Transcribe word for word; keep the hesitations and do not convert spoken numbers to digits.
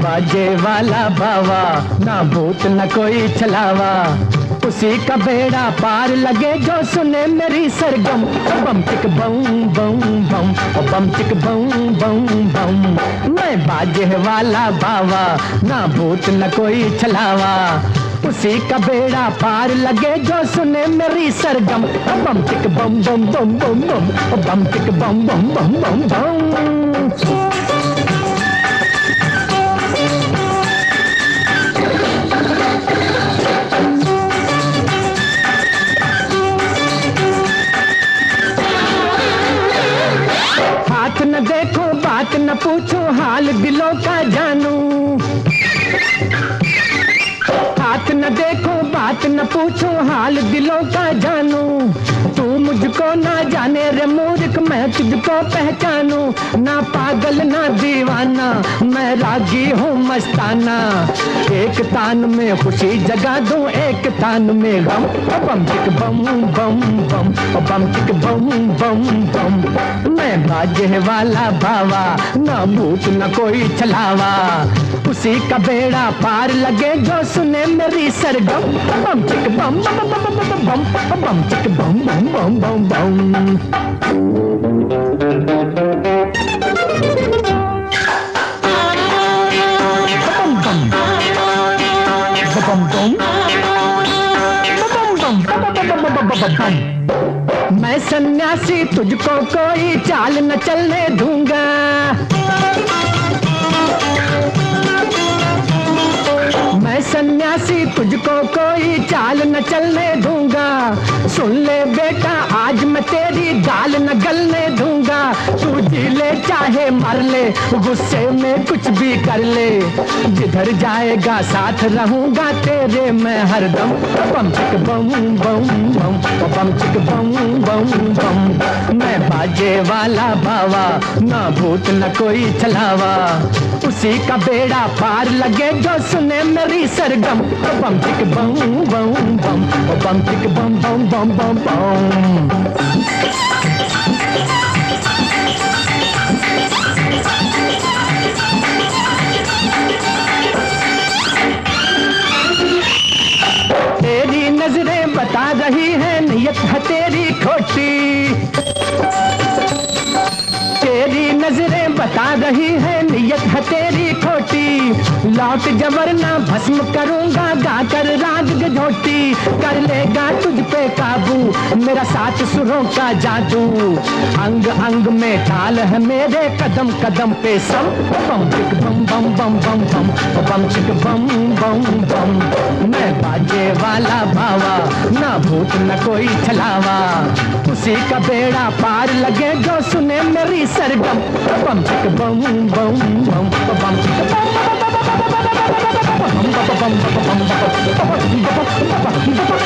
बाजे वाला बावा, ना भूत न कोई छलावा, उसी का बेड़ा पार लगे जो सुने मेरी सरगम। बम चिक बम बम बम, बम चिक बम बम बम। मैं बाजे वाला बावा, ना भूत न कोई छलावा, उसी का बेड़ा पार लगे जो सुने मेरी सरगम। बम चिक बम बम बम बम बम, बम चिक बम बम बम बम बम। हाथ न देखो बात न पूछो, हाल दिलों का जानू। हाथ न देखो बात न पूछो, हाल दिलों का जानू। तू मुझको ना जाने रे मूर्ख, मैं तुझको पहचानू। ना पागल ना दीवाना, मैं रागी हूँ मस्ताना। एक तान में खुशी जगा दूं, एक तान में गम। बम चिक बम बम बम, बम चिक बम बम बम। मैं बाजे वाला बावा, ना भूत न कोई छलावा, उसी का बेड़ा पार लगे जो सुने मेरी सरगम। बम चिक बम बम बम बम बम, बम चिक बम बम बम बम बम। मैं सन्यासी तुझको कोई चाल न चलने दूंगा। मैं सन्यासी तुझको कोई चाल न चलने दूंगा। सुन ले बेटा आज मैं तेरी गाल न गलने दूंगा। तू जी ले चाहे मर ले, गुस्से में कुछ भी कर ले, जिधर जाएगा साथ रहूंगा तेरे मैं हरदम। बम चिक बम बम बम, बम चिक बम बम बम। मैं बाजे वाला बावा, ना भूत न कोई छलावा, उसी का बेड़ा पार लगे जो सुने मेरी सरगम। बम चिक बम बम बम, बम चिक बम बम बम बम बम। तेरी नजरें बता रही है नियत है तेरी खोटी। तेरी नजरें बता रही है नियत है तेरी खोटी। लौट जबरना भस्म करूंगा गाकर राग गझोटी। कर लेगा तुझ पे काबू मेरा साथ सुरों का जादू। अंग अंग में ताल है मेरे कदम कदम पे सम। बम चिक बम बम बम बम बम, बम चिक बम बम बम। मैं बाजे वाला बावा, ना भूत न कोई छलावा, उसी का बेड़ा पार लगे जो सुने मेरी सरगम। बम चिक बम बम बम, बम चिक बम बम बम बम बम बम बम बम बम बम बम बम बम बम बम बम।